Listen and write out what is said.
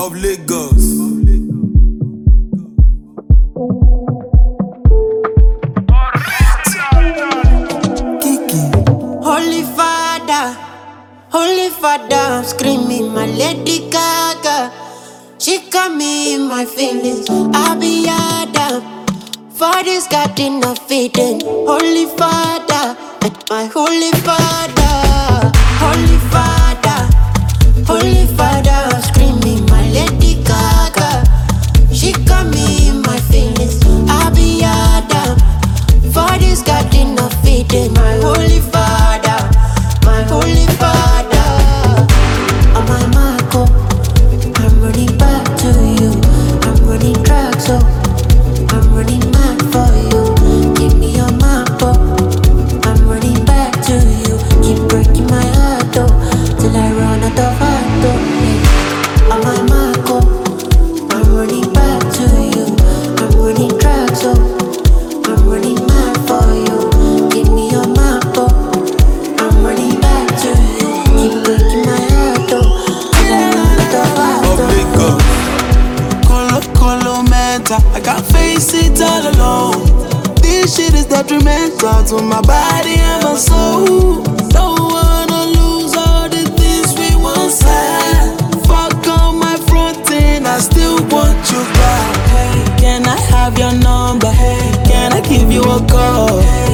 of Lagos. Kiki. Holy Father, I'm screaming my Lady Gaga. She got me in my feelings. I be Adam. Father's got enough feeding. Holy Father, my Holy Father, Holy Father, Holy Father, I'm screaming my Lady Gaga. She got me in my feelings. I be Adam. Father's got enough feeding. My Holy Father, my Holy Father. On my Marco, I'm running back to you. I'm running track, so I'm running mad for you. Give me your map, I'm running back to you. Keep breaking my heart, though, till I run out of heart, though. On my Marco, I'm running back to you. I'm running track, so I'm running mad for you. Give me your map, I'm running back to you. Keep breaking my heart, though, till I run out of heart, Of though. Lagos. Colo mental, I can't face it all alone. This shit is detrimental to my body and my soul. Don't wanna lose all the things we once had. Fuck on my front end, I still want you back. Hey, can I have your number? Hey, can I give you a call? Hey,